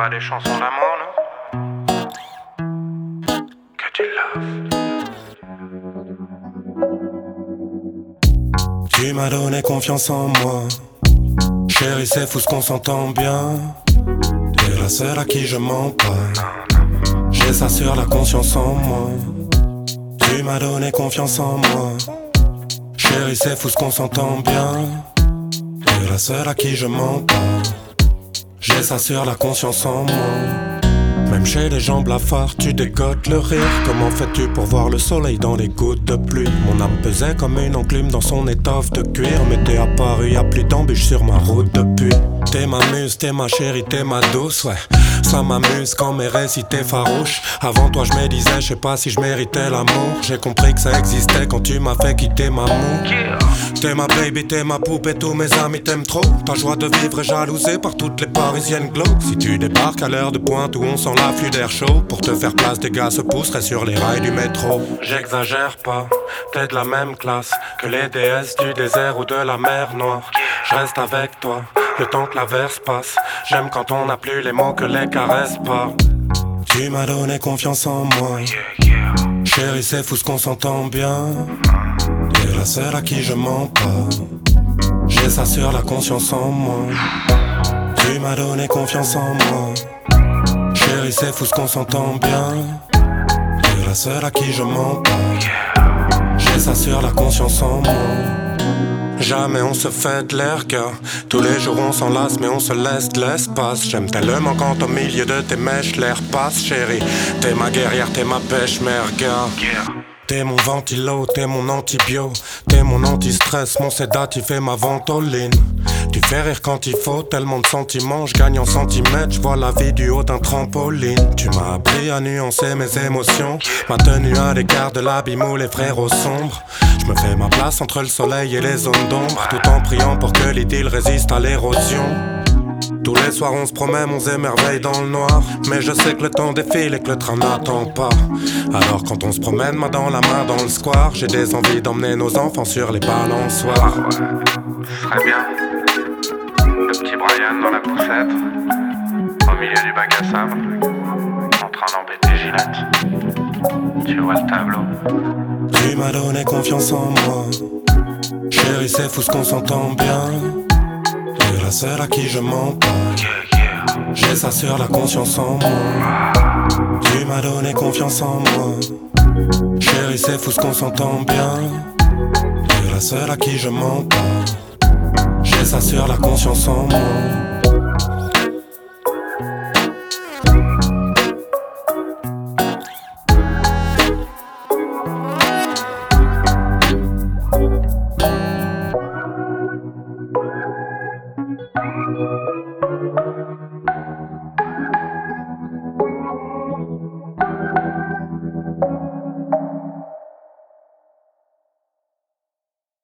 pas des chansons d'amour, non? Que tu love. Tu m'as donné confiance en moi. Chérie, c'est fou ce qu'on s'entend bien. T'es la seule à qui je mens pas. J'ai ça sur la conscience en moi. Tu m'as donné confiance en moi. Chérie, c'est fou ce qu'on s'entend bien. T'es la seule à qui je mens pas. J'ai ça sur la conscience en moi. Même chez les gens blafards, tu dégotes le rire. Comment fais-tu pour voir le soleil dans les gouttes de pluie? Mon âme pesait comme une enclume dans son étoffe de cuir. Mais t'es apparu, y'a plus d'embûches sur ma route depuis. T'es ma muse, t'es ma chérie, t'es ma douce, ouais. Ça m'amuse quand mes récits t'es farouche. Avant toi je me disais, je sais pas si je méritais l'amour. J'ai compris que ça existait quand tu m'as fait quitter ma moue. T'es ma baby, t'es ma poupée, tous mes amis t'aiment trop. Ta joie de vivre est jalousée par toutes les parisiennes glauques. Si tu débarques à l'heure de pointe où on sent l'afflux d'air chaud, pour te faire place des gars se pousseraient sur les rails du métro. J'exagère pas, t'es de la même classe que les déesses du désert ou de la mer Noire. Je reste avec toi, le temps que l'averse passe. J'aime quand on n'a plus les mots que les caresses pas. Tu m'as donné confiance en moi. Chérie, c'est fou ce qu'on s'entend bien. T'es la seule à qui je mens pas. J'ai ça sur la conscience en moi. Tu m'as donné confiance en moi. Chérie, c'est fou ce qu'on s'entend bien. T'es la seule à qui je mens pas. J'ai ça sur la conscience en moi. Jamais on se fait de l'air car tous les jours on s'enlace mais on se laisse de l'espace. J'aime tellement quand au milieu de tes mèches l'air passe, chérie. T'es ma guerrière, t'es ma pêche merga. T'es mon ventilo, t'es mon antibio. T'es mon anti-stress, mon sédatif et ma ventoline. Tu fais rire quand il faut, tellement de sentiments. Je gagne en centimètres, je vois la vie du haut d'un trampoline. Tu m'as appris à nuancer mes émotions, m'a tenu à l'écart de l'abîme où les frérots sombres. Je me fais ma place entre le soleil et les zones d'ombre, tout en priant pour que l'idylle résiste à l'érosion. Tous les soirs on se promène, on s'émerveille dans le noir. Mais je sais que le temps défile et que le train n'attend pas. Alors quand on se promène main dans la main dans le square, j'ai des envies d'emmener nos enfants sur les balançoires. Ce serait bien. Le petit Brian dans la poussette, au milieu du bac à sable, en train d'embêter Gillette. Tu vois le tableau. Tu m'as donné confiance en moi. Chérie, c'est fou ce qu'on s'entend bien. T'es la seule à qui je mens pas. J'ai ça sur la conscience en moi. Tu m'as donné confiance en moi. Chérie, c'est fou ce qu'on s'entend bien. T'es la seule à qui je mens pas. J'ai ça sur la conscience en moi.